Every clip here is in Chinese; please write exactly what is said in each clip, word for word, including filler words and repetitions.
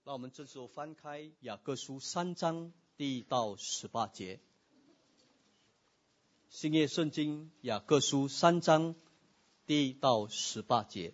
那我们这时候翻开雅各书三章第一到十八节，新约圣经雅各书三章第一到十八节。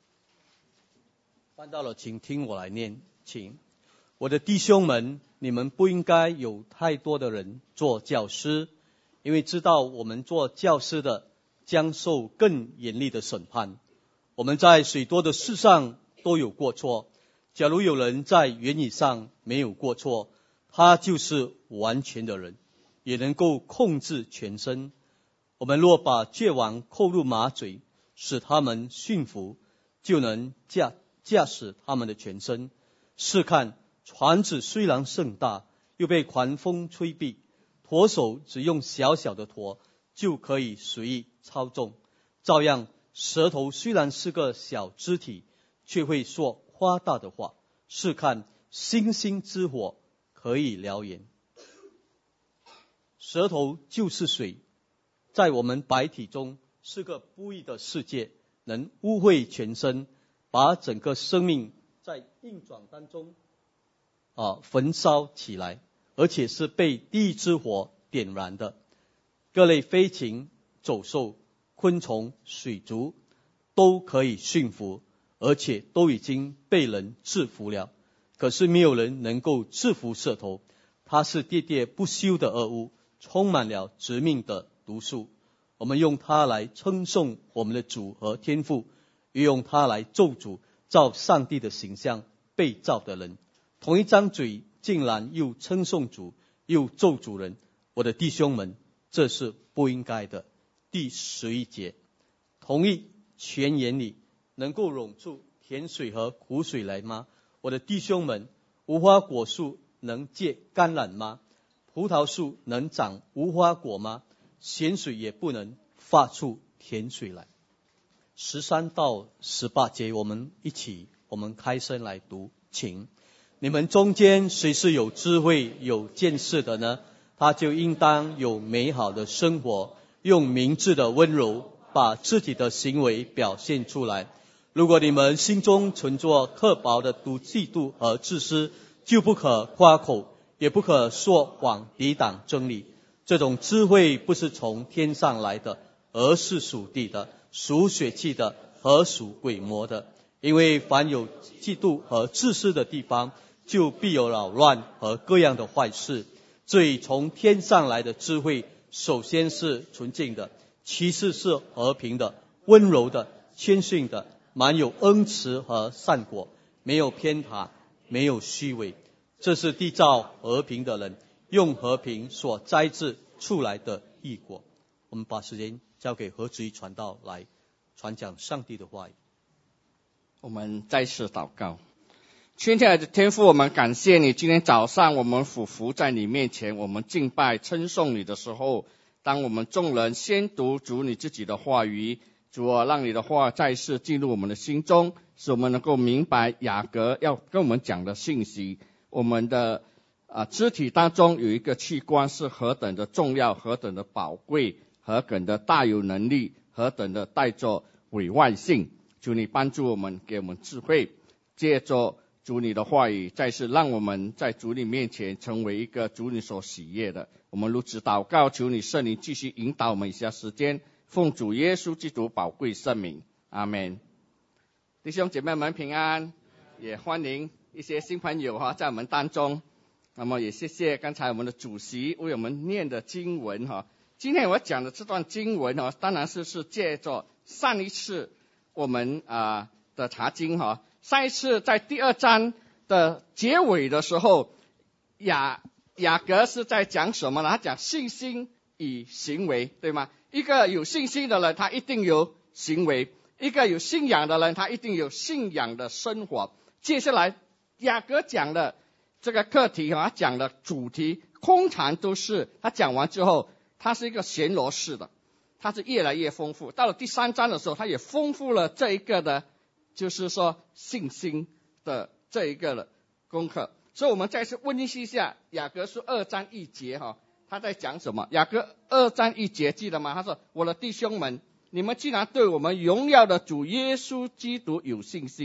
翻到了，请听我来念，请。我的弟兄们，你们不应该有太多的人做教师，因为知道我们做教师的将受更严厉的审判。我们在许多的事上都有过错，假如有人在言语上没有过错，他就是完全的人，也能够控制全身。我们若把罪王扣入马嘴，使他们驯服，就能驾驾驶他们的全身。试看，船子虽然甚大，又被狂风吹避，舵手只用小小的舵就可以随意操纵。照样，舌头虽然是个小肢体，却会说夸大的话。试看，星星之火可以燎原。舌头就是水，在我们百体中是个不义的世界，能污秽全身，把整个生命在运转当中啊焚烧起来，而且是被地狱之火点燃的。各类飞禽、走兽、昆虫、水族都可以驯服，而且都已经被人制服了。可是没有人能够制服舌头，它是喋喋不休的恶物，充满了致命的毒素。我们用它来称颂我们的主和天父，又用它来咒诅照上帝的形象被造的人。同一张嘴竟然又称颂主又咒诅人，我的弟兄们，这是不应该的。第十一节，同一泉眼里能够涌出甜水和苦水来吗？我的弟兄们，无花果树能结甘榄吗？葡萄树能长无花果吗？咸水也不能发出甜水来。十三到十八节，我们一起，我们开声来读，请。你们中间谁是有智慧有见识的呢？他就应当有美好的生活，用明智的温柔把自己的行为表现出来。如果你们心中存着刻薄的妒嫉妒和自私，就不可夸口，也不可说谎抵挡真理。这种智慧不是从天上来的，而是属地的，属血气的和属鬼魔的。因为凡有嫉妒和自私的地方，就必有扰乱和各样的坏事。至于从天上来的智慧，首先是纯净的，其次是和平的、温柔的、谦逊的，满有恩慈和善果，没有偏袒，没有虚伪。这是缔造和平的人用和平所摘制出来的义果。我们把时间交给何子怡传道来传讲上帝的话语。 我们再次祷告。亲爱的天父，我们感谢你，今天早上我们俯伏在你面前，我们敬拜称颂你的时候，当我们众人先读主你自己的话语，主啊，让你的话再次进入我们的心中，使我们能够明白雅各要跟我们讲的信息。我们的啊肢体当中有一个器官是何等的重要，何等的宝贵，何等的大有能力，何等的带着委外性。主你帮助我们，给我们智慧，借着主你的话语，再次让我们在主你面前成为一个主你所喜悦的。我们如此祷告，求你圣灵继续引导我们一下时间，奉主耶稣基督宝贵圣名，阿们。弟兄姐妹们平安，也欢迎一些新朋友哈在我们当中。那么也谢谢刚才我们的主席为我们念的经文哈。今天我讲的这段经文哈，当然是是借着上一次我们啊、呃、的查经哈。上一次在第二章的结尾的时候，雅雅各是在讲什么呢？他讲信心与行为，对吗？一个有信心的人，他一定有行为；一个有信仰的人，他一定有信仰的生活。接下来雅各讲的这个课题啊，讲的主题，通常都是他讲完之后，它是一个弦螺式的，它是越来越丰富。到了第三章的时候，它也丰富了这一个的。就是说信心的这一个的功课。所以我们再次温习一下雅各书二章一节哈，他在讲什么？雅各二章一节记得吗？他说：我的弟兄们，你们既然对我们荣耀的主耶稣基督有信心，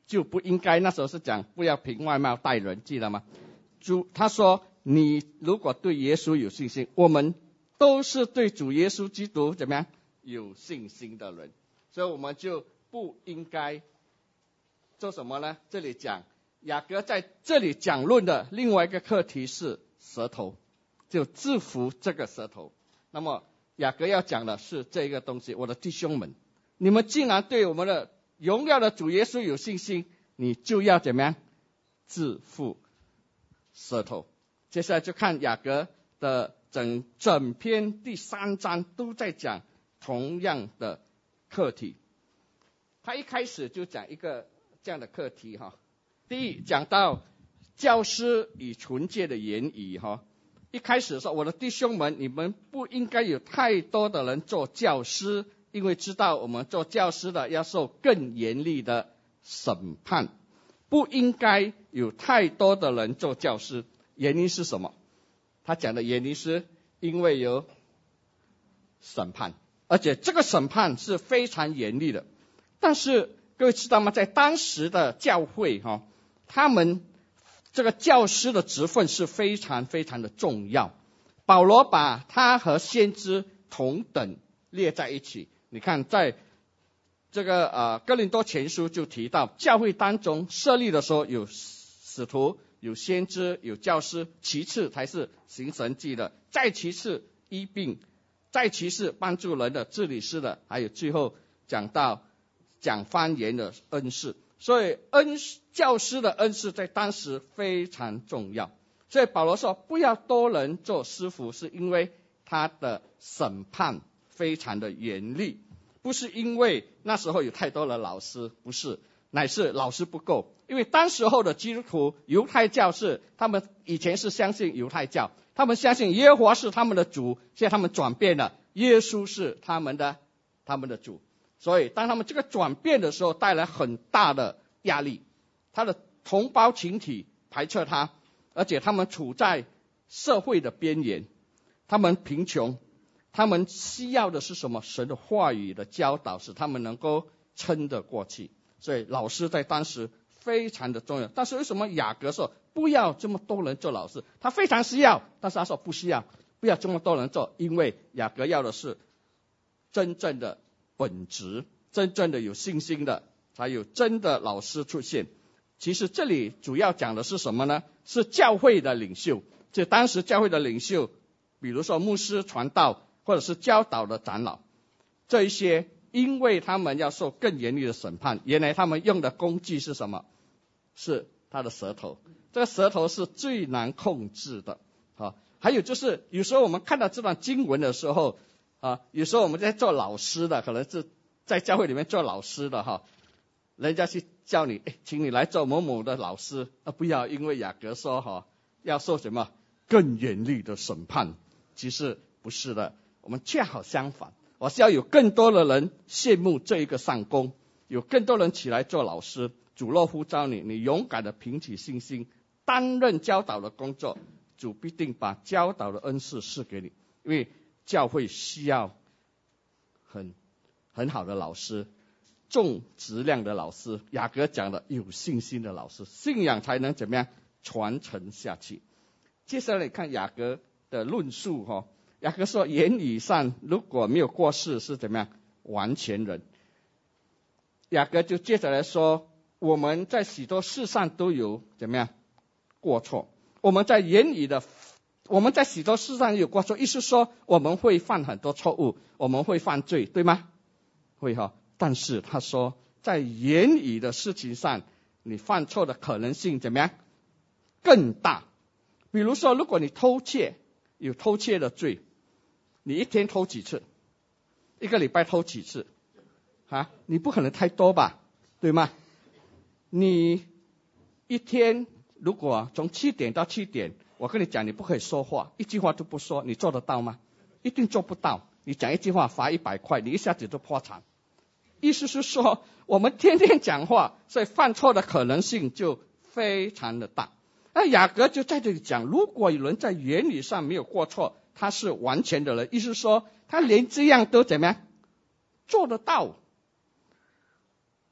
就不应该，那时候是讲不要凭外貌待人，记得吗？主他说，你如果对耶稣有信心，我们都是对主耶稣基督怎么样有信心的人，所以我们就不应该做什么呢？这里讲雅各在这里讲论的另外一个课题是舌头，就制服这个舌头。那么雅各要讲的是这个东西，我的弟兄们，你们既然对我们的荣耀的主耶稣有信心，你就要怎么样制服舌头。接下来就看雅各的整整篇第三章都在讲同样的课题。他一开始就讲一个这样的课题哈。第一，讲到教师与纯洁的言语哈。一开始说，我的弟兄们，你们不应该有太多的人做教师，因为知道我们做教师的要受更严厉的审判。不应该有太多的人做教师，原因是什么？他讲的原因是因为有审判，而且这个审判是非常严厉的。但是各位知道吗？在当时的教会哈，他们这个教师的职分是非常非常的重要。保罗把他和先知同等列在一起。你看，在这个呃哥林多前书就提到，教会当中设立的时候有使徒、有先知、有教师，其次才是行神迹的，再其次医病，再其次帮助人的治理师的，还有最后讲到讲方言的恩赐。所以恩教师的恩赐在当时非常重要。所以保罗说不要多人做师傅，是因为他的审判非常的严厉，不是因为那时候有太多的老师，不是，乃是老师不够。因为当时候的基督徒犹太教是他们以前是相信犹太教，他们相信耶和华是他们的主，现在他们转变了，耶稣是他们的他们的主。所以当他们这个转变的时候，带来很大的压力，他的同胞群体排斥他，而且他们处在社会的边缘，他们贫穷，他们需要的是什么？神的话语的教导，使他们能够撑得过去。所以老师在当时非常的重要。但是为什么雅各说不要这么多人做老师？他非常需要，但是他说不需要，不要这么多人做，因为雅各要的是真正的本质，真正的有信心的，才有真的老师出现。其实这里主要讲的是什么呢？是教会的领袖，就当时教会的领袖，比如说牧师、传道，或者是教导的长老，这一些因为他们要受更严厉的审判，原来他们用的工具是什么？是他的舌头。这个舌头是最难控制的。啊，还有就是有时候我们看到这段经文的时候啊，有时候我们在做老师的，可能是在教会里面做老师的哈，人家去叫你，哎，请你来做某某的老师，啊，不要因为雅各说哈要受什么更严厉的审判，其实不是的，我们恰好相反，我是要有更多的人羡慕这一个上工，有更多人起来做老师，主若呼召你，你勇敢的凭起信心担任教导的工作，主必定把教导的恩赐赐给你，因为教会需要很很好的老师，重质量的老师，雅各讲的有信心的老师，信仰才能怎么样传承下去。接下来看雅各的论述哈，雅各说言语上如果没有过失是怎么样完全人。雅各就接着来说，我们在许多事上都有怎么样过错，我们在言语的我们在许多事上有过错，意思说我们会犯很多错误，我们会犯罪，对吗？会哈。但是他说在言语的事情上，你犯错的可能性怎么样更大。比如说如果你偷窃，有偷窃的罪，你一天偷几次？一个礼拜偷几次啊？你不可能太多吧，对吗？你一天如果从七点到七点，我跟你讲你不可以说话，一句话都不说，你做得到吗？一定做不到。你讲一句话罚一百块，你一下子就破产。意思是说我们天天讲话，所以犯错的可能性就非常的大。那雅各就在这里讲，如果有人在言语上没有过错，他是完全的人，意思是说他连这样都怎么样做得到。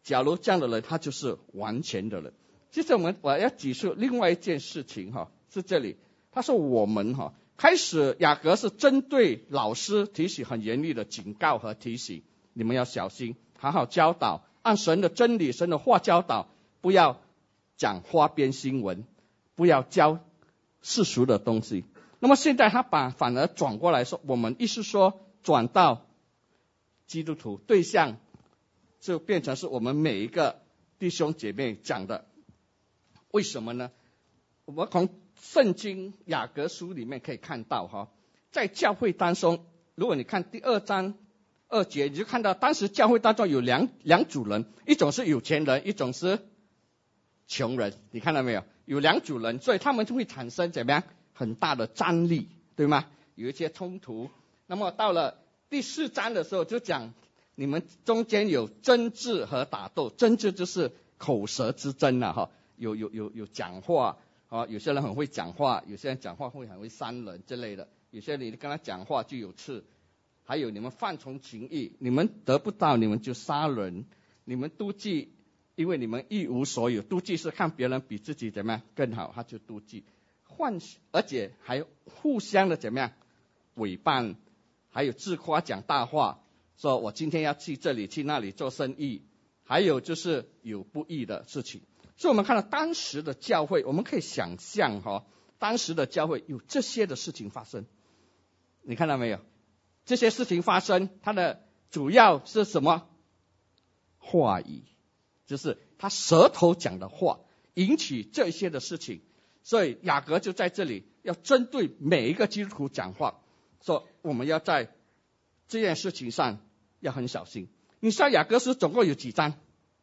假如这样的人，他就是完全的人。接着我们我要举出另外一件事情哈，是这里他说我们哈，开始雅各是针对老师提起很严厉的警告和提醒，你们要小心，好好教导，按神的真理神的话教导，不要讲花边新闻，不要教世俗的东西。那么现在他把反而转过来说，我们意思说转到基督徒对象，就变成是我们每一个弟兄姐妹讲的。为什么呢？我们从圣经雅各书里面可以看到哈，在教会当中，如果你看第二章二节，你就看到当时教会当中有两两组人，一种是有钱人，一种是穷人，你看到没有？有两组人，所以他们就会产生怎么样很大的张力，对吗？有一些冲突。那么到了第四章的时候就讲你们中间有争执和打斗，争执就是口舌之争啊哈，有有有有讲话啊，有些人很会讲话，有些人讲话会很会伤人之类的，有些人你跟他讲话就有刺。还有你们放从情意，你们得不到你们就杀人，你们妒忌，因为你们一无所有，妒忌是看别人比自己怎么样更好，他就妒忌，幻而且还互相的怎么样诽谤，还有自夸讲大话，说我今天要去这里去那里做生意，还有就是有不义的事情。所以我们看到当时的教会，我们可以想象哈、哦，当时的教会有这些的事情发生，你看到没有？这些事情发生，它的主要是什么？话语，就是他舌头讲的话引起这些的事情。所以雅各就在这里要针对每一个基督徒讲话，说我们要在这件事情上要很小心。你知道雅各书总共有几章？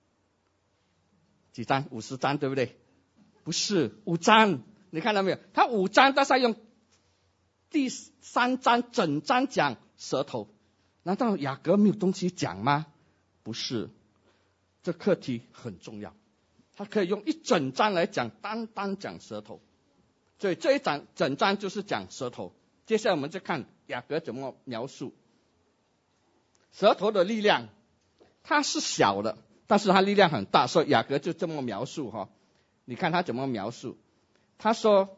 几章？五十章对不对？不是，五章。你看到没有？他五章但是用第三章整章讲舌头，难道雅各没有东西讲吗？不是，这课题很重要，他可以用一整章来讲，单单讲舌头。所以这一章整章就是讲舌头。接下来我们再看雅各怎么描述舌头的力量，它是小的，但是它力量很大，所以雅各就这么描述哈。你看他怎么描述？他说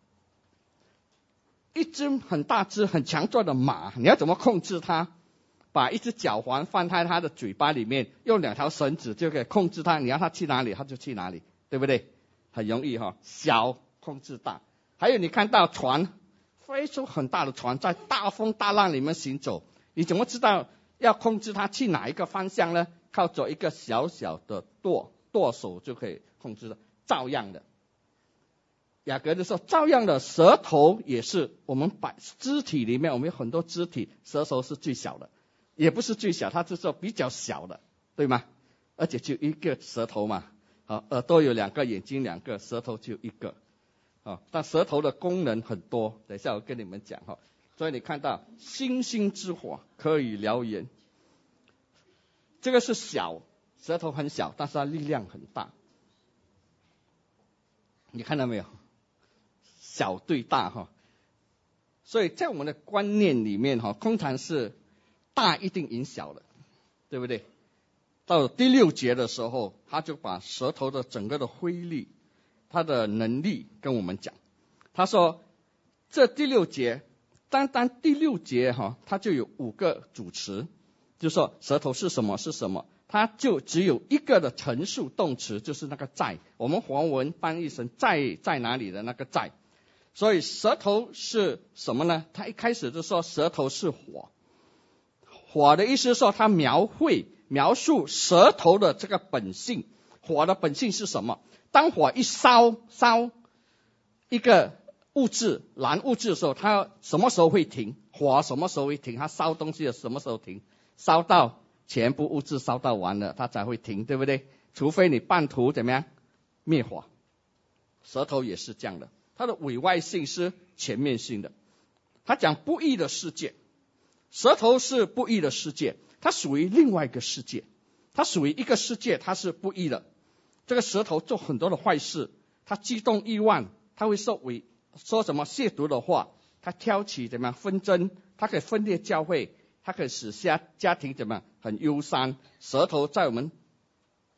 一只很大只很强壮的马，你要怎么控制它？把一只脚环放在它的嘴巴里面，用两条绳子就可以控制它，你要它去哪里它就去哪里，对不对？很容易哈，小控制大。还有你看到船，飞出很大的船，在大风大浪里面行走，你怎么知道要控制它去哪一个方向呢？靠着一个小小的舵舵手就可以控制的，照样的。雅各就说，照样的舌头也是我们把肢体里面，我们有很多肢体，舌头是最小的，也不是最小，它是说比较小的，对吗？而且就一个舌头嘛，好，耳朵有两个，眼睛两个，舌头就一个，啊，但舌头的功能很多，等一下我跟你们讲哈。所以你看到星星之火可以燎原，这个是小，舌头很小，但是它力量很大，你看到没有？小对大哈，所以在我们的观念里面哈，通常是大一定赢小的，对不对？到了第六节的时候，他就把舌头的整个的挥力，他的能力跟我们讲。他说，这第六节，单单第六节哈，它就有五个主词，就说舌头是什么是什么，它就只有一个的陈述动词，就是那个在，我们华文翻译成在在哪里的那个在。所以舌头是什么呢？他一开始就说舌头是火，火的意思是说他描绘描述舌头的这个本性。火的本性是什么？当火一烧烧一个物质燃物质的时候，它什么时候会停？火什么时候会停？它烧东西的什么时候停？烧到全部物质烧到完了，它才会停，对不对？除非你半途怎么样灭火。舌头也是这样的，它的委外性是全面性的。他讲不义的世界，舌头是不义的世界，它属于另外一个世界，它属于一个世界，它是不义的。这个舌头做很多的坏事，它激动欲望，它会说伪说什么亵渎的话，它挑起怎么样纷争，它可以分裂教会，它可以使家家庭怎么样很忧伤。舌头在我们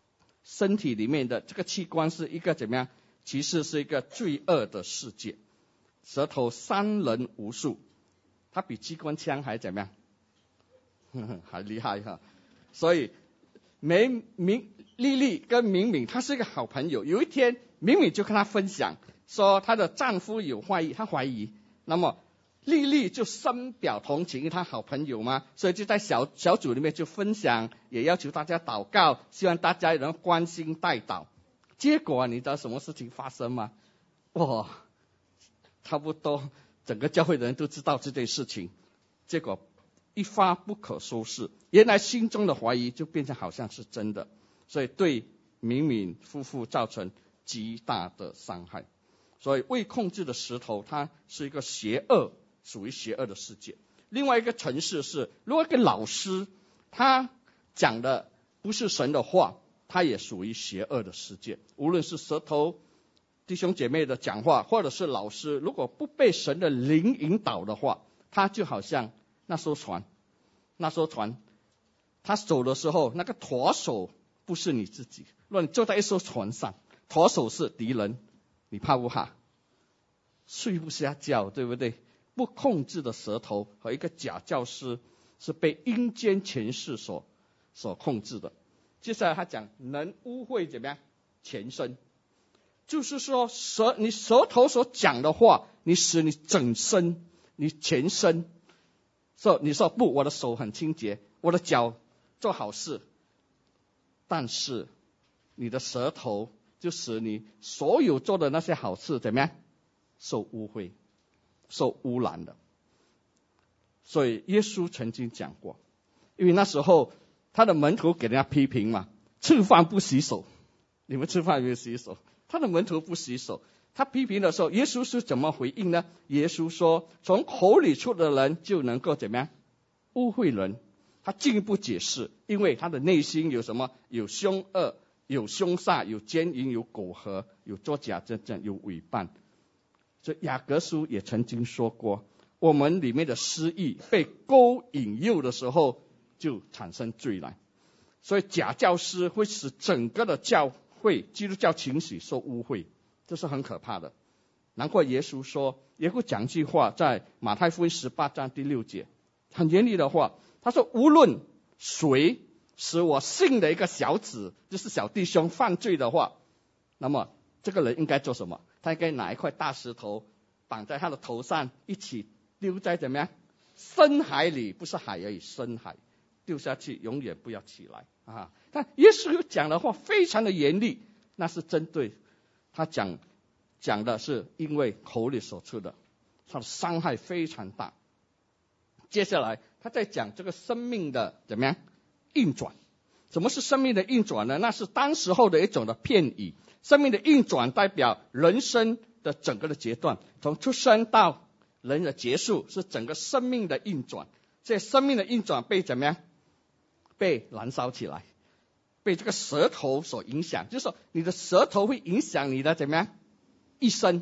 身体里面的这个器官是一个怎么样？其实是一个罪恶的世界。舌头伤人无数，它比机关枪还怎么样？呵呵还厉害哈！所以梅明丽丽跟敏敏，她是一个好朋友。有一天，敏敏就跟她分享说，她的丈夫有怀疑，她怀疑。那么丽丽就深表同情，因为她好朋友嘛，所以就在小小组里面就分享，也要求大家祷告，希望大家能关心代祷。结果你知道什么事情发生吗？哇，差不多整个教会的人都知道这件事情，结果一发不可收拾，原来心中的怀疑就变成好像是真的，所以对敏敏夫妇造成极大的伤害。所以未控制的石头，它是一个邪恶，属于邪恶的世界。另外一个程式是，如果一个老师他讲的不是神的话，他也属于邪恶的世界。无论是舌头弟兄姐妹的讲话，或者是老师，如果不被神的灵引导的话，他就好像那艘船，那艘船，他走的时候，那个舵手不是你自己。如果你坐在一艘船上，舵手是敌人，你怕不怕？睡不下觉，对不对？不控制的舌头和一个假教师是被阴间权势所所控制的。接下来他讲能污秽怎么样？全身，就是说舌你舌头所讲的话，你使你整身，你全身。说你说不，我的手很清洁，我的脚做好事，但是你的舌头就使你所有做的那些好事怎么样？受污秽，受污染的。所以耶稣曾经讲过，因为那时候他的门徒给人家批评嘛，吃饭不洗手，你们吃饭有没有洗手？他的门徒不洗手，他批评的时候，耶稣是怎么回应呢？耶稣说，从口里出的人就能够怎么样？污秽人。他进一步解释，因为他的内心有什么？有凶恶，有凶煞，有奸淫，有苟合，有作假见证，有伪谤。这雅各书也曾经说过，我们里面的私意被勾引诱的时候，就产生罪来。所以假教师会使整个的教会基督教群体受污秽，这是很可怕的。难怪耶稣说，耶稣讲句话，在马太福音十八章第六节，很严厉的话，他说无论谁使我信的一个小子，就是小弟兄犯罪的话，那么这个人应该做什么？他应该拿一块大石头绑在他的头上，一起丢在怎么样？深海里，不是海而已，深海丢下去，永远不要起来啊！但耶稣讲的话非常的严厉，那是针对他讲讲的是因为口里所出的，他的伤害非常大。接下来他在讲这个生命的怎么样运转？什么是生命的运转呢？那是当时候的一种的片语。生命的运转代表人生的整个的阶段，从出生到人的结束是整个生命的运转。这生命的运转被怎么样？被燃烧起来，被这个舌头所影响。就是说你的舌头会影响你的怎么样一生。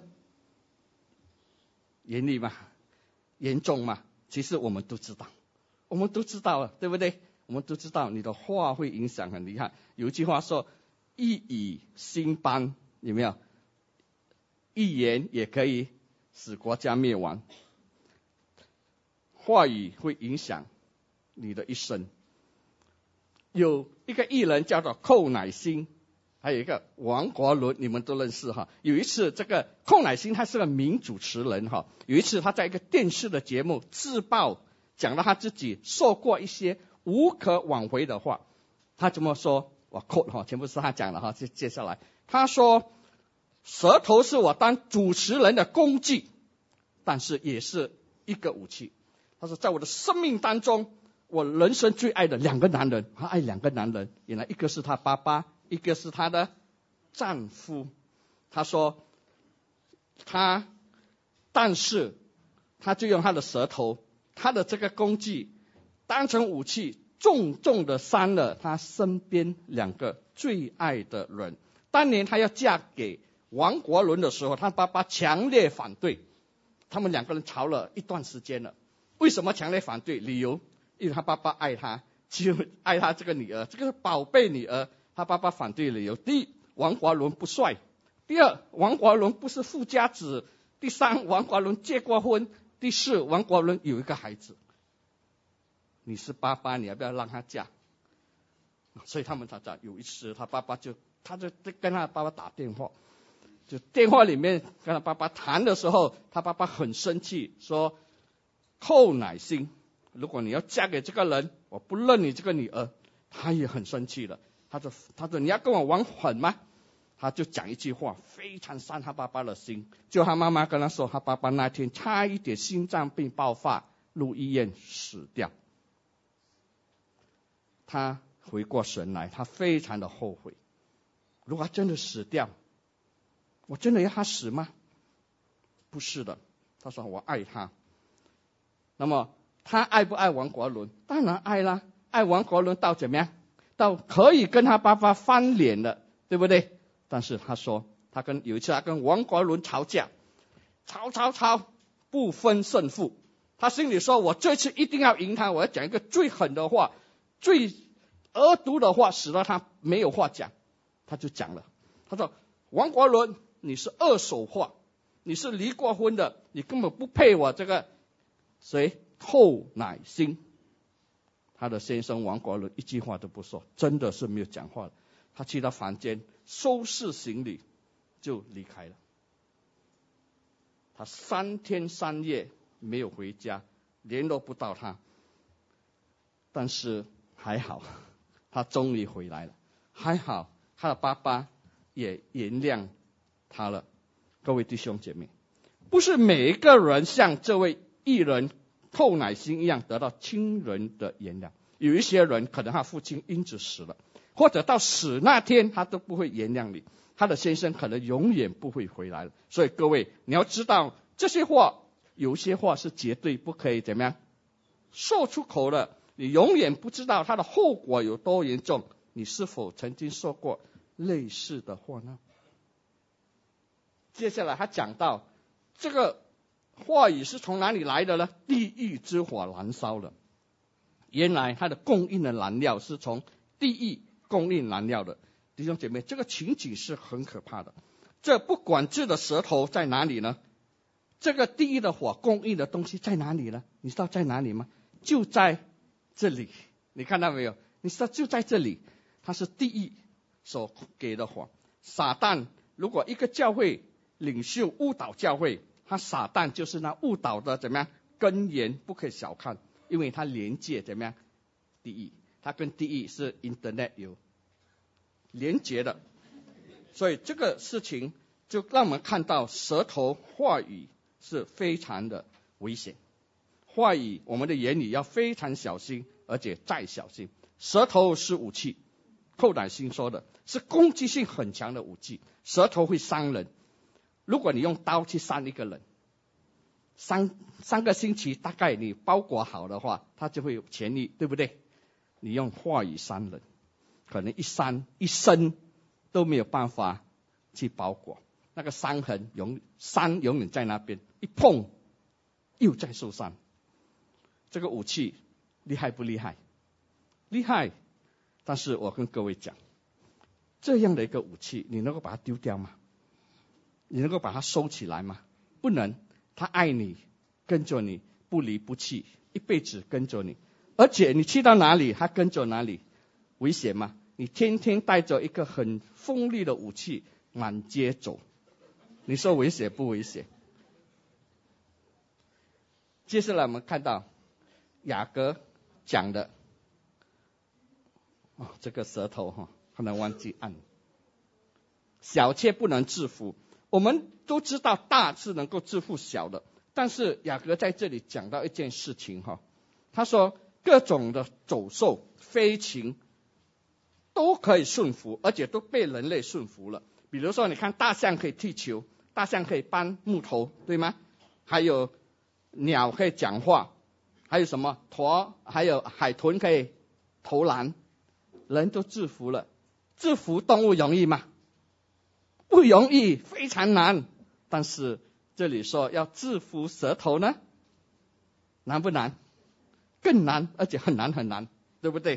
严厉吗？严重吗？其实我们都知道，我们都知道了，对不对？我们都知道你的话会影响很厉害。有一句话说，一语兴邦，有没有？一言也可以使国家灭亡。话语会影响你的一生。有一个艺人叫做寇乃馨，还有一个王国伦，你们都认识哈。有一次这个寇乃馨他是个名主持人哈，有一次他在一个电视的节目自曝，讲到他自己说过一些无可挽回的话。他怎么说？我 quote 哈，全部是他讲的哈。接接下来他说，舌头是我当主持人的工具，但是也是一个武器。他说在我的生命当中，我人生最爱的两个男人，他爱两个男人，原来一个是他爸爸，一个是他的丈夫。他说他，但是他就用他的舌头，他的这个工具当成武器，重重的伤了他身边两个最爱的人。当年他要嫁给王国伦的时候，他爸爸强烈反对，他们两个人吵了一段时间了。为什么强烈反对？理由因为他爸爸爱他，就爱他这个女儿，这个宝贝女儿， 他爸爸反对理由：第一，王华伦不帅；第二，王华伦不是富家子；第三，王华伦结过婚；第四，王华伦有一个孩子。你是爸爸，你要不要让他嫁？所以他们吵架。有一次，他爸爸就他就跟他爸爸打电话，就电话里面跟他爸爸谈的时候，他爸爸很生气，说：“寇乃馨，如果你要嫁给这个人，我不认你这个女儿。”他也很生气了，他说：“他说你要跟我玩狠吗？”他就讲一句话，非常伤他爸爸的心。就他妈妈跟他说，他爸爸那天差一点心脏病爆发，入医院死掉。他回过神来，他非常的后悔。如果他真的死掉，我真的要他死吗？不是的，他说我爱他。那么他爱不爱王国伦？当然爱啦，爱王国伦到怎么样？到可以跟他爸爸翻脸了，对不对？但是他说，他跟有一次他跟王国伦吵架，吵吵吵，不分胜负。他心里说，我这次一定要赢他，我要讲一个最狠的话，最恶毒的话，使得他没有话讲。他就讲了，他说：“王国伦，你是二手货，你是离过婚的，你根本不配我这个谁寇乃馨。”他的先生王国伦一句话都不说，真的是没有讲话了。他去到房间收拾行李就离开了。他三天三夜没有回家，联络不到他。但是还好，他终于回来了。还好他的爸爸也原谅他了。各位弟兄姐妹，不是每一个人像这位艺人寇乃馨一样得到亲人的原谅。有一些人可能他父亲因此死了，或者到死那天他都不会原谅你，他的先生可能永远不会回来了。所以各位，你要知道这些话，有些话是绝对不可以怎么样说出口的，你永远不知道它的后果有多严重。你是否曾经说过类似的话呢？接下来他讲到这个话语是从哪里来的呢？地狱之火燃烧了。原来它的供应的燃料是从地狱供应燃料的。弟兄姐妹，这个情景是很可怕的。这不管制的舌头在哪里呢？这个地狱的火供应的东西在哪里呢？你知道在哪里吗？就在这里。你看到没有？你知道就在这里。它是地狱所给的火。撒旦如果一个教会领袖误导教会，他撒旦就是那误导的怎么样根源，不可以小看，因为他连接怎么样地狱，他跟地狱是 internet 有连接的。所以这个事情就让我们看到舌头话语是非常的危险。话语我们的言语要非常小心，而且再小心。舌头是武器，寇乃馨说的是攻击性很强的武器。舌头会伤人，如果你用刀去伤一个人，三三个星期大概你包裹好的话，他就会有痊愈，对不对？你用话语伤人，可能一伤一生都没有办法去包裹，那个伤痕永伤永远在那边，一碰又在受伤。这个武器厉害不厉害？厉害。但是我跟各位讲，这样的一个武器，你能够把它丢掉吗？你能够把它收起来吗？不能。他爱你，跟着你，不离不弃，一辈子跟着你。而且你去到哪里，他跟着哪里。危险吗？你天天带着一个很锋利的武器满街走，你说危险不危险？接下来我们看到雅各讲的，哦，这个舌头哈、哦，可能忘记按。小妾不能制服，我们都知道大是能够制服小的，但是雅各在这里讲到一件事情哈、哦，他说各种的走兽、飞禽都可以顺服，而且都被人类顺服了。比如说，你看大象可以踢球，大象可以搬木头，对吗？还有鸟可以讲话，还有什么驼，还有海豚可以投篮，人都制服了。制服动物容易吗？不容易，非常难。但是这里说要制服舌头呢，难不难？更难，而且很难很难，对不对？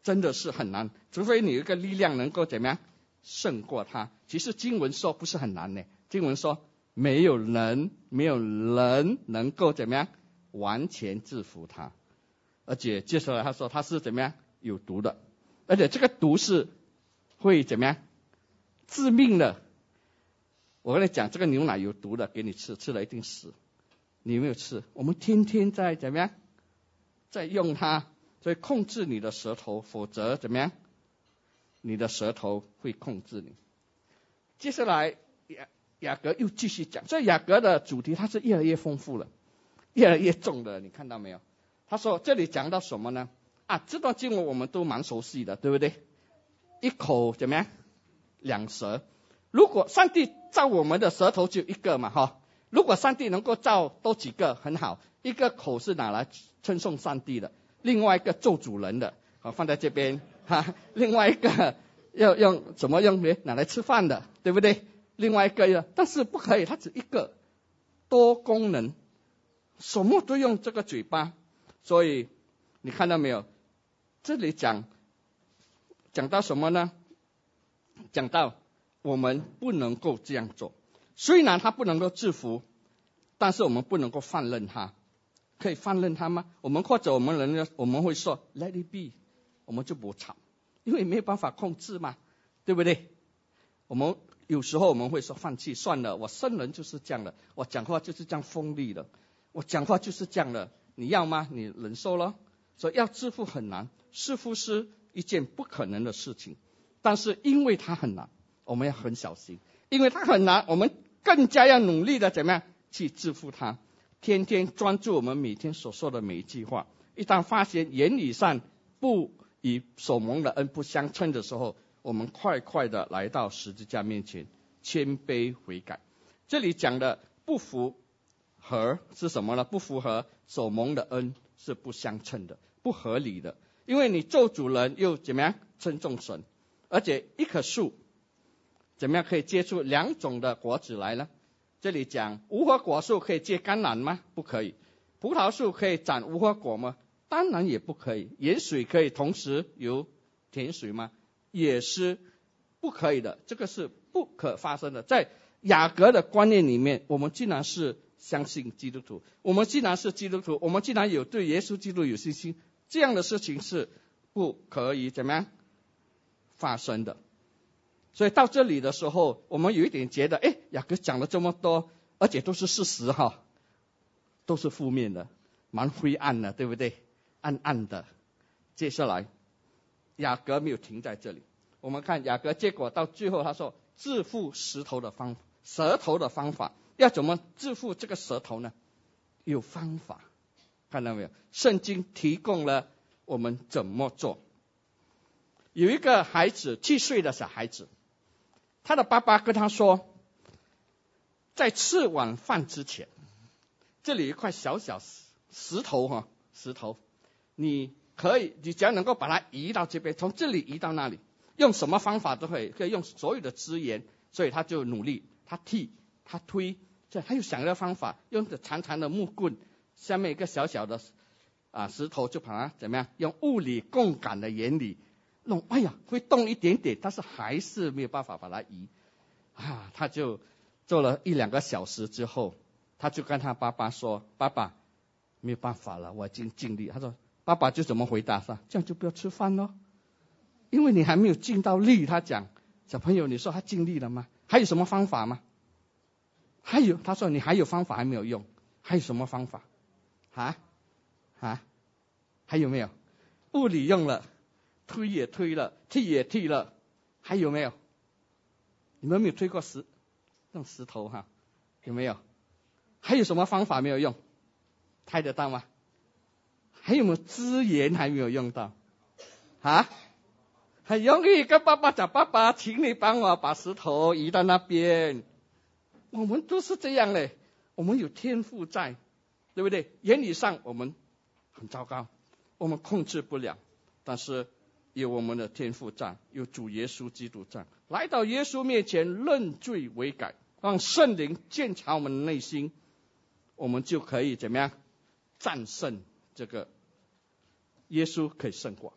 真的是很难，除非你有一个力量能够怎么样胜过他。其实经文说不是很难的，经文说没有人没有人能够怎么样完全制服他，而且接下来他说他是怎么样有毒的，而且这个毒是会怎么样致命的。我跟你讲，这个牛奶有毒的，给你吃，吃了一定死。你有没有吃？我们天天在怎么样在用它，所以控制你的舌头，否则怎么样你的舌头会控制你。接下来雅雅各又继续讲，所以雅各的主题它是越来越丰富了，越来越重的，你看到没有？他说这里讲到什么呢？啊，这段经文我们都蛮熟悉的，对不对？一口怎么样两舌。如果上帝造我们的舌头就一个嘛哈，如果上帝能够造多几个很好，一个口是拿来称颂上帝的，另外一个咒主人的，好放在这边哈，另外一个要用怎么用呢？拿来吃饭的，对不对？另外一个要，但是不可以，它只一个，多功能，什么都用这个嘴巴。所以你看到没有？这里讲讲到什么呢？讲到我们不能够这样做，虽然他不能够制服，但是我们不能够放任他。可以放任他吗？我们或者我们人我们会说 let it be， 我们就不吵，因为没有办法控制嘛，对不对？我们有时候我们会说放弃算了，我生人就是这样的，我讲话就是这样锋利的，我讲话就是这样的，你要吗？你忍受了。所以要致富很难，致富是一件不可能的事情，但是因为它很难，我们要很小心，因为它很难，我们更加要努力的怎么样去致富它，天天专注我们每天所说的每一句话。一旦发现言语上不与所蒙的恩不相称的时候，我们快快的来到十字架面前，谦卑悔改。这里讲的不符合是什么呢？不符合所蒙的恩是不相称的，不合理的。因为你咒主人又怎么样称颂神，而且一棵树怎么样可以结出两种的果子来呢？这里讲无花果树可以结甘蓝吗？不可以。葡萄树可以长无花果吗？当然也不可以。盐水可以同时有甜水吗？也是不可以的，这个是不可发生的。在雅各的观念里面，我们既然是相信基督徒，我们既然是基督徒，我们既然有对耶稣基督有信心，这样的事情是不可以怎么样发生的。所以到这里的时候，我们有一点觉得，哎，雅各讲了这么多，而且都是事实哈，都是负面的，蛮灰暗的，对不对？暗暗的。接下来雅各没有停在这里，我们看雅各结果到最后他说致富石头的方舌头的方法，要怎么致富这个舌头呢？有方法，看到没有？圣经提供了我们怎么做。有一个孩子，七岁的小孩子，他的爸爸跟他说，在吃晚饭之前，这里有一块小小石头哈，石头，你可以，你只要能够把它移到这边，从这里移到那里，用什么方法都可以，可以用所有的资源。所以他就努力，他踢，他推，所以他又想一个方法，用着长长的木棍，下面一个小小的啊石头，就把它怎么样，用物理共感的原理弄，哎呀，会动一点点，但是还是没有办法把它移啊。他就做了一两个小时之后，他就跟他爸爸说，爸爸没有办法了，我已经尽力。他说，爸爸就怎么回答说，这样就不要吃饭咯，因为你还没有尽到力。他讲，小朋友，你说他尽力了吗？还有什么方法吗？还有，他说你还有方法还没有用，还有什么方法？啊啊，还有没有？物理用了，推也推了，踢也踢了，还有没有？你们没有推过石用石头哈？有没有？还有什么方法没有用？猜得到吗？还有没有资源还没有用到？啊？很容易跟爸爸讲，爸爸，请你帮我把石头移到那边。我们都是这样嘞，我们有天赋在，对不对？言语上我们很糟糕，我们控制不了，但是有我们的天赋在，有主耶稣基督在，来到耶稣面前认罪悔改，让圣灵检查我们的内心，我们就可以怎么样战胜这个耶稣，可以胜过。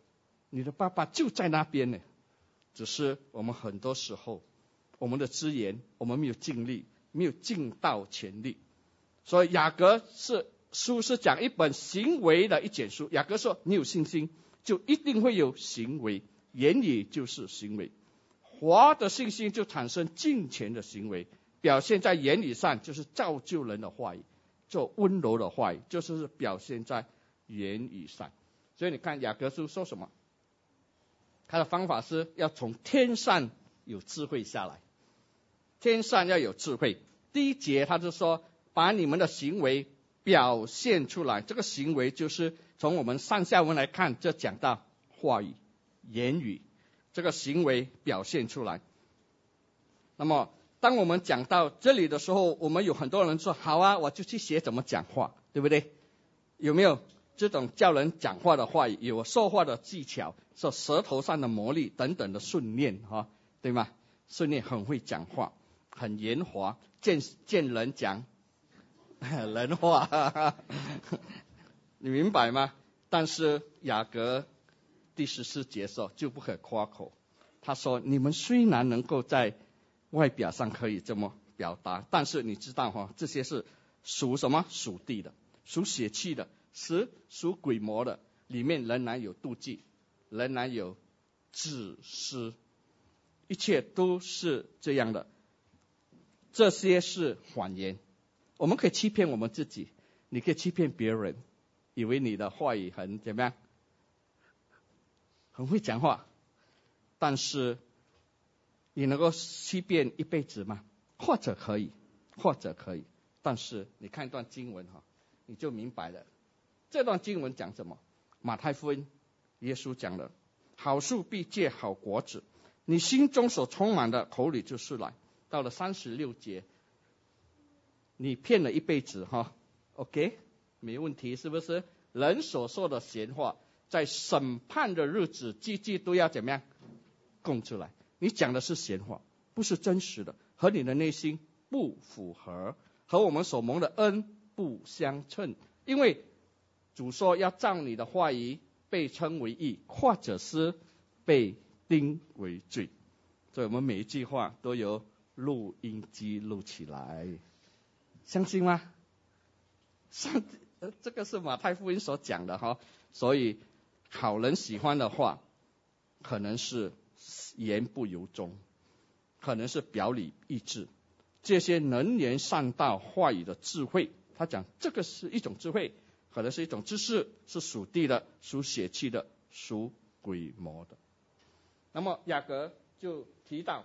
你的爸爸就在那边呢，只是我们很多时候我们的资源我们没有尽力，没有尽到全力。所以雅各是书是讲一本行为的一卷书。雅各说你有信心就一定会有行为，言语就是行为，活的信心就产生敬虔的行为，表现在言语上就是造就人的话语，做温柔的话语就是表现在言语上。所以你看雅各书说什么，他的方法是要从天上有智慧下来，天上要有智慧。第一节他就说把你们的行为表现出来，这个行为就是从我们上下文来看，就讲到话语言语，这个行为表现出来。那么当我们讲到这里的时候，我们有很多人说好啊，我就去学怎么讲话，对不对？有没有这种叫人讲话的话语，有说话的技巧，说舌头上的磨砺等等的训练，对吗？训练很会讲话，很圆滑，见见人讲人话你明白吗？但是雅各第十四节说就不可夸口，他说你们虽然能够在外表上可以这么表达，但是你知道哈，这些是属什么？属地的，属血气的，是属鬼魔的，里面仍然有妒忌，仍然有自私，一切都是这样的。这些是谎言，我们可以欺骗我们自己，你可以欺骗别人，以为你的话语很怎么样，很会讲话，但是你能够欺骗一辈子吗？或者可以，或者可以，但是你看一段经文哈，你就明白了。这段经文讲什么？马太福音耶稣讲了，好树必结好果子，你心中所充满的口里就是来。到了三十六节，你骗了一辈子哈 ，OK， 没问题，是不是？人所说的闲话，在审判的日子，句句都要怎么样供出来？你讲的是闲话，不是真实的，和你的内心不符合，和我们所蒙的恩不相称。因为主说要照你的话语被称为义，或者是被定为罪。所以我们每一句话都有录音机录起来，相信吗？上这个是马太福音所讲的哈，所以好人喜欢的话，可能是言不由衷，可能是表里一致，这些能言善道话语的智慧，他讲这个是一种智慧，可能是一种知识，是属地的，属血气的，属鬼魔的。那么雅各就提到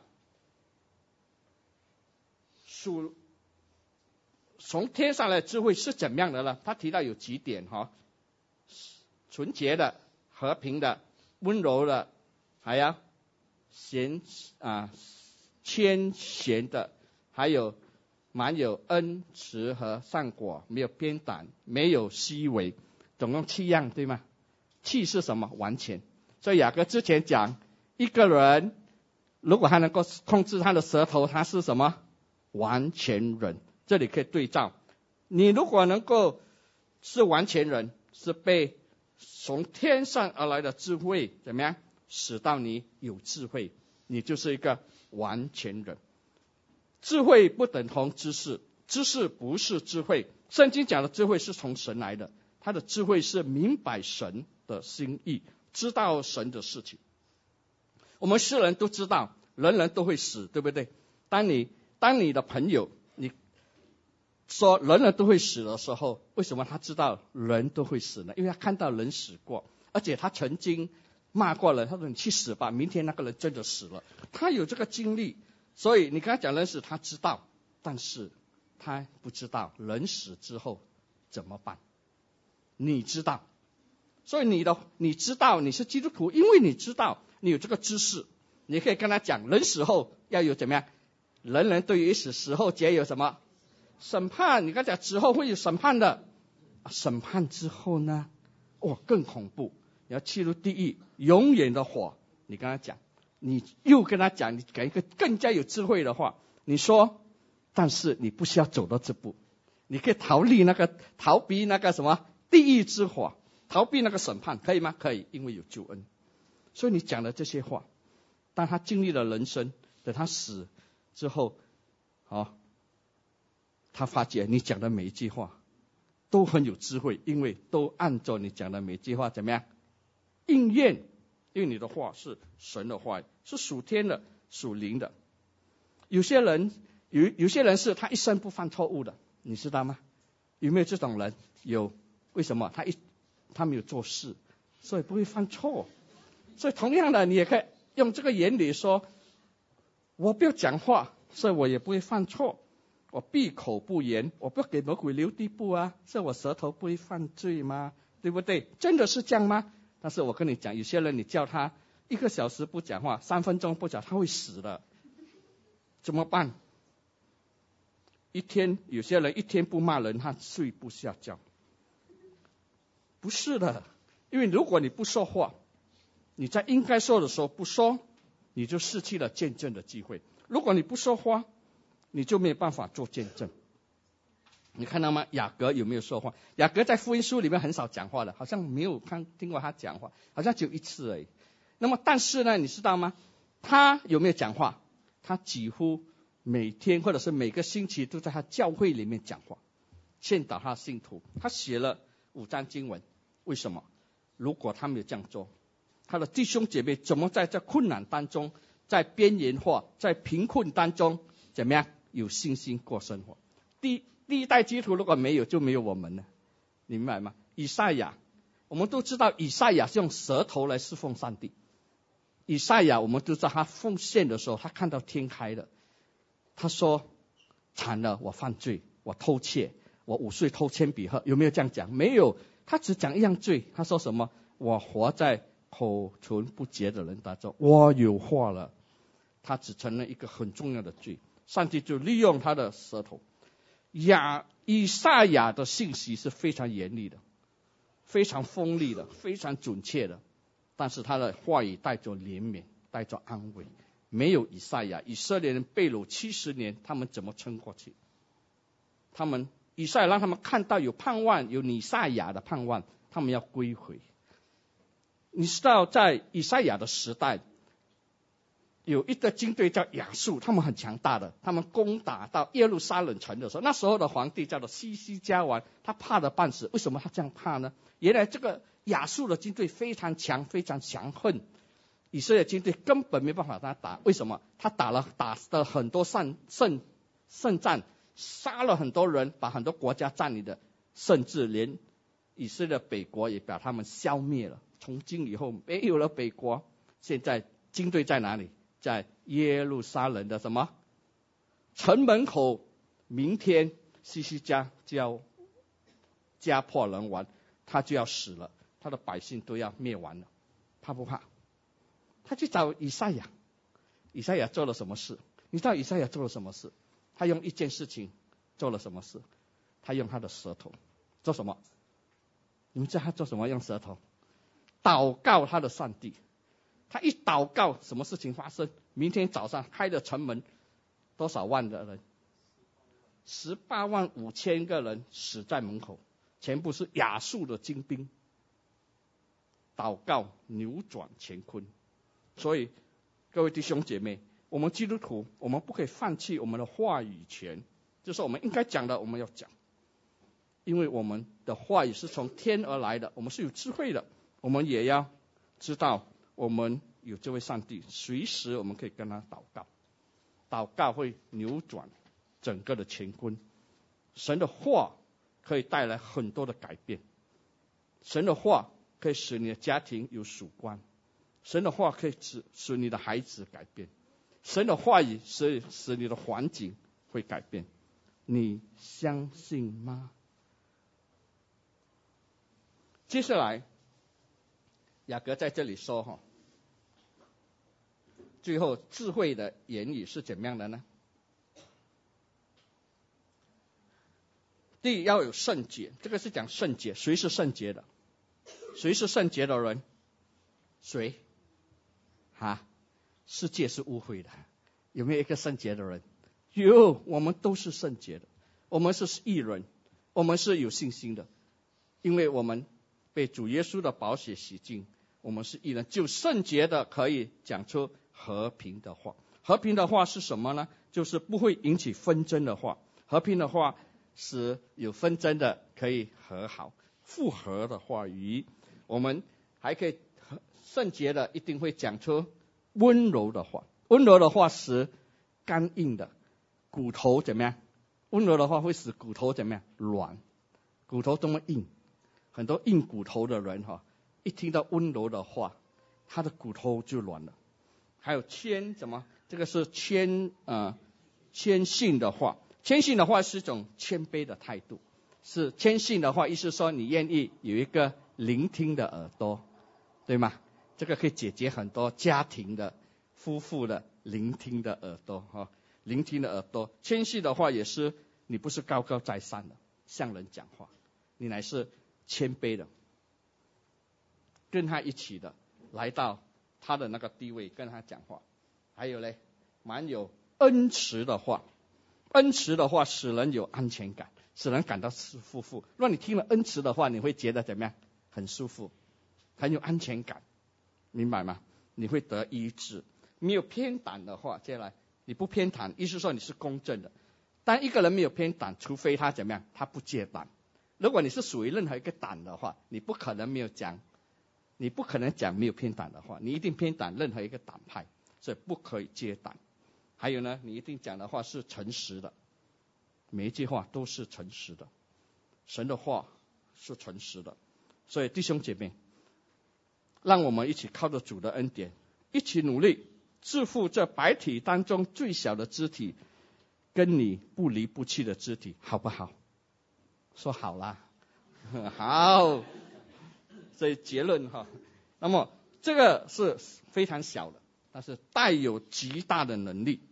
属从天上来的智慧是怎么样的呢？他提到有几点哈，纯洁的、和平的、温柔的，还有贤啊谦贤的，还有满有恩慈和善果，没有偏袒，没有虚伪，总共七样，对吗？气是什么？完全。所以雅各之前讲，一个人如果他能够控制他的舌头，他是什么？完全人。这里可以对照，你如果能够是完全人，是被从天上而来的智慧怎么样使到你有智慧，你就是一个完全人。智慧不等同知识，知识不是智慧。圣经讲的智慧是从神来的，他的智慧是明白神的心意，知道神的事情。我们世人都知道人人都会死，对不对？当你当你的朋友你说人人都会死的时候，为什么他知道人都会死呢？因为他看到人死过，而且他曾经骂过人，他说你去死吧，明天那个人真的死了，他有这个经历。所以你跟他讲人死，他知道，但是他不知道人死之后怎么办。你知道，所以你的你知道你是基督徒，因为你知道你有这个知识，你可以跟他讲人死后要有怎么样，人人对于死死后皆有什么审判。你跟他讲死后会有审判的，审判之后呢，哇更恐怖，你要进入地狱永远的火。你跟他讲，你又跟他讲，你讲一个更加有智慧的话，你说但是你不需要走到这步，你可以逃离那个逃避那个什么地狱之火，逃避那个审判，可以吗？可以，因为有救恩。 所以你讲的这些话，当他经历了人生，等他死之后，哦，他发觉你讲的每一句话都很有智慧，因为都按照你讲的每一句话怎么样应验，因为你的话是神的话，是属天的、属灵的。有些人有有些人是他一生不犯错误的，你知道吗？有没有这种人？有。为什么？他一他没有做事，所以不会犯错。所以同样的，你也可以用这个原理说，我不要讲话，所以我也不会犯错。我闭口不言，我不要给魔鬼留地步啊，所以我舌头不会犯罪吗？对不对？真的是这样吗？但是我跟你讲，有些人你叫他一个小时不讲话，三分钟不讲，他会死的。怎么办？一天有些人一天不骂人，他睡不下觉。不是的，因为如果你不说话，你在应该说的时候不说，你就失去了见证的机会。如果你不说话，你就没有办法做见证。你看到吗？雅各有没有说话？雅各在福音书里面很少讲话的，好像没有看听过他讲话，好像只有一次而已。那么但是呢，你知道吗？他有没有讲话？他几乎每天或者是每个星期都在他教会里面讲话，劝导他的信徒。他写了五章经文。为什么？如果他没有这样做，他的弟兄姐妹怎么在这困难当中，在边缘化，在贫困当中，怎么样有信心过生活？第第一代基督徒如果没有，就没有我们了，你明白吗？以赛亚，我们都知道以赛亚是用舌头来侍奉上帝。以赛亚我们都知道他奉献的时候，他看到天开了，他说惨了，我犯罪，我偷窃，我五岁偷铅笔盒，有没有这样讲？没有。他只讲一样罪，他说什么？我活在口唇不洁的人当中，我有话了。他只承认一个很重要的罪，上帝就利用他的舌头。亚以赛亚的信息是非常严厉的，非常锋利的，非常准确的，但是他的话语带着怜悯，带着安慰。没有以赛亚，以色列人被掳七十年，他们怎么撑过去？他们以赛亚让他们看到有盼望，有弥赛亚的盼望，他们要归回。你知道在以赛亚的时代，有一个军队叫亚述，他们很强大的，他们攻打到耶路撒冷城的时候，那时候的皇帝叫做西西家王，他怕得半死。为什么他这样怕呢？原来这个亚述的军队非常强，非常强横，以色列军队根本没办法跟他打。为什么？他打了打了很多胜胜胜战，杀了很多人，把很多国家占领的，甚至连以色列北国也把他们消灭了。从今以后没有了北国，现在军队在哪里？在耶路撒冷的什么城门口。明天西西家就要家破人亡，他就要死了，他的百姓都要灭亡了，怕不怕？他去找以赛亚，以赛亚做了什么事？你知道以赛亚做了什么事？他用一件事情做了什么事？他用他的舌头做什么？你们知道他做什么？用舌头祷告他的上帝。他一祷告，什么事情发生？明天早上开了城门，多少万的人？十八万五千个人死在门口，全部是亚述的精兵。祷告扭转乾坤。所以各位弟兄姐妹，我们基督徒，我们不可以放弃我们的话语权，就是我们应该讲的我们要讲，因为我们的话语是从天而来的，我们是有智慧的，我们也要知道我们有这位上帝，随时我们可以跟他祷告，祷告会扭转整个的乾坤。神的话可以带来很多的改变，神的话可以使你的家庭有曙光，神的话可以使使你的孩子改变，神的话语使使你的环境会改变。你相信吗？接下来雅各在这里说哈，最后智慧的言语是怎么样的呢？第一要有圣洁，这个是讲圣洁。谁是圣洁的？谁是圣洁的人？谁？啊，世界是污秽的，有没有一个圣洁的人？有，我们都是圣洁的，我们是义人，我们是有信心的，因为我们被主耶稣的宝血洗净， 我们是义人，就圣洁的可以讲出和平的话。和平的话是什么呢？就是不会引起纷争的话。和平的话使有纷争的可以和好，复合的话语。我们还可以圣洁的一定会讲出温柔的话。温柔的话使刚硬的骨头怎么样？温柔的话会使骨头怎么样？软。骨头这么硬，很多硬骨头的人哈，一听到温柔的话，他的骨头就软了。还有谦什么？这个是谦呃谦信的话。谦信的话是一种谦卑的态度。是谦信的话，意思说你愿意有一个聆听的耳朵，对吗？这个可以解决很多家庭的夫妇的聆听的耳朵哈，聆听的耳朵。谦信的话也是你不是高高在上的向人讲话，你乃是谦卑的，跟他一起的来到他的那个地位跟他讲话。还有嘞，蛮有恩慈的话。恩慈的话使人有安全感，使人感到舒服。若你听了恩慈的话，你会觉得怎么样？很舒服，很有安全感，明白吗？你会得医治。没有偏袒的话，接下来你不偏袒，意思说你是公正的。当一个人没有偏袒，除非他怎么样？他不接胆。如果你是属于任何一个党的话，你不可能没有讲，你不可能讲没有偏袒的话，你一定偏袒任何一个党派，所以不可以接党。还有呢，你一定讲的话是诚实的，每一句话都是诚实的，神的话是诚实的。所以弟兄姐妹，让我们一起靠着主的恩典，一起努力致富这百体当中最小的肢体，跟你不离不弃的肢体，好不好？说好啦，好。所以结论哈，那么这个是非常小的，但是带有极大的能力，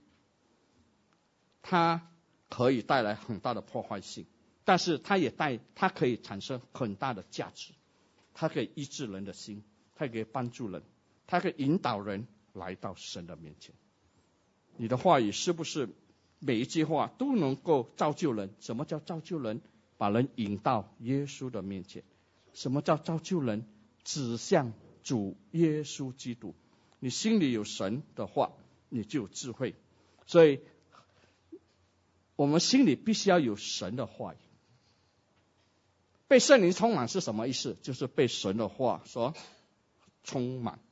它可以带来很大的破坏性，但是它也带，它可以产生很大的价值，它可以医治人的心，它可以帮助人，它可以引导人来到神的面前。你的话语是不是每一句话都能够造就人？什么叫造就人？把人引到耶稣的面前。什么叫造就人？指向主耶稣基督。你心里有神的话，你就有智慧。所以我们心里必须要有神的话语。被圣灵充满是什么意思？就是被神的话所充满。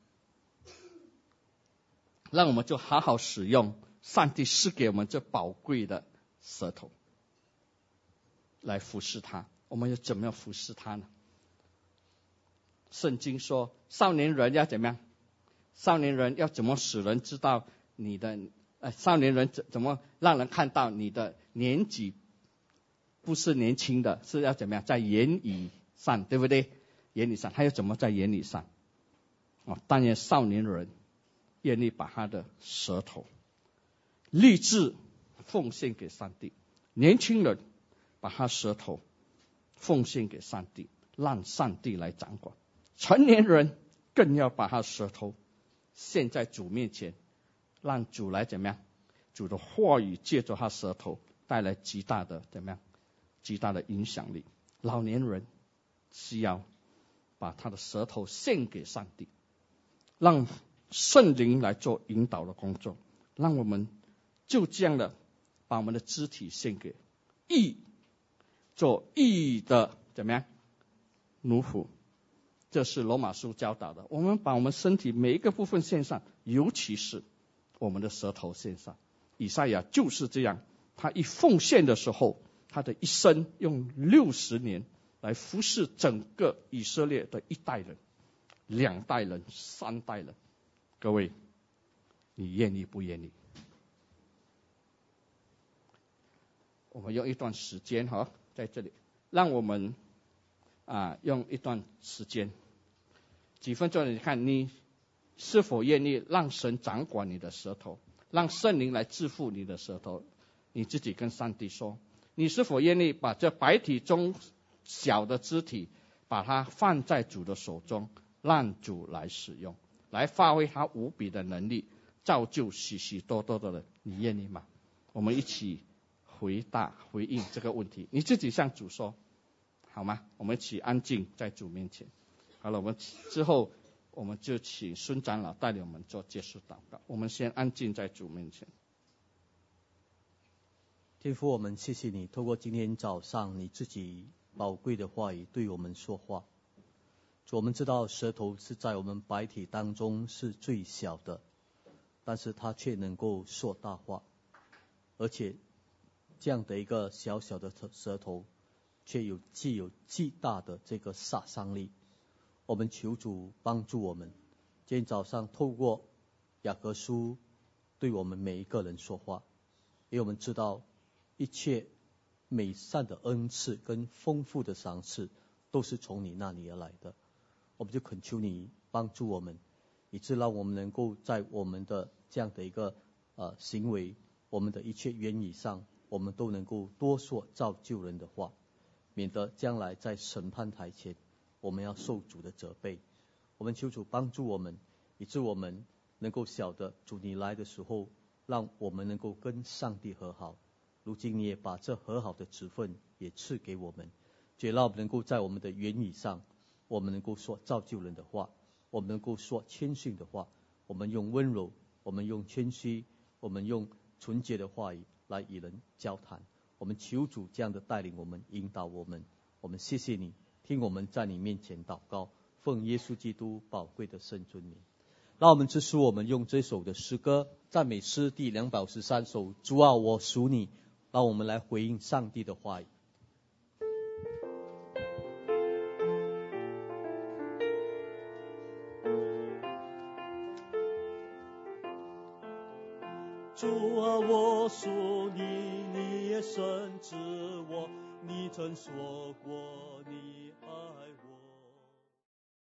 让我们就好好使用上帝赐给我们这宝贵的舌头来服侍他。我们要怎么样服侍他呢？圣经说少年人要怎么样？少年人要怎么使人知道你的呃，少年人怎怎么让人看到你的年纪不是年轻的，是要怎么样？在言语上，对不对？言语上，他要怎么在言语上？哦，但愿少年人愿意把他的舌头立志奉献给上帝。年轻人把他舌头奉献给上帝，让上帝来掌管。成年人更要把他舌头献在主面前，让主来怎么样？主的话语借着他舌头带来极大的怎么样？极大的影响力。老年人需要把他的舌头献给上帝，让圣灵来做引导的工作，让我们就这样的把我们的肢体献给义，做义的怎么样？奴仆。这是罗马书教导的。我们把我们身体每一个部分献上，尤其是我们的舌头献上。以赛亚就是这样，他一奉献的时候，他的一生用六十年来服侍整个以色列的一代人、两代人、三代人。各位，你愿意不愿意？我们用一段时间哈，在这里，让我们啊用一段时间，几分钟，你看你是否愿意让神掌管你的舌头，让圣灵来治付你的舌头？你自己跟上帝说，你是否愿意把这百体中小的肢体，把它放在主的手中，让主来使用，来发挥他无比的能力，造就许许多多的人？你愿意吗？我们一起回答回应这个问题，你自己向主说好吗？我们一起安静在主面前。好了，我们之后我我们就请孙长老带领我们做结束祷告。我们先安静在主面前。 天父，我们谢谢你，透过今天早上你自己宝贵的话语对我们说话。主，我们知道舌头是在我们百体当中是最小的，但是它却能够说大话，而且这样的一个小小的舌头却有既有巨大的这个杀伤力。我们求主帮助我们，今天早上透过雅各书对我们每一个人说话，因为我们知道一切美善的恩赐跟丰富的赏赐都是从你那里而来的。我们就恳求你帮助我们，以致让我们能够在我们的这样的一个呃行为，我们的一切言语上，我们都能够多说造就人的话，免得将来在审判台前我们要受主的责备。我们求主帮助我们，以致我们能够晓得主你来的时候，让我们能够跟上帝和好。如今你也把这和好的职分也赐给我们，也让我们能够在我们的言语上，我们能够说造就人的话，我们能够说谦逊的话，我们用温柔，我们用谦虚，我们用纯洁的话语来与人交谈。我们求主这样的带领我们，引导我们。我们谢谢你，听我们在你面前祷告，奉耶稣基督宝贵的圣尊名。让我们这时我们用这首的诗歌赞美诗第两百五十三首，主啊我属你，让我们来回应上帝的话语。主啊我属你，你也深知我，你曾说过你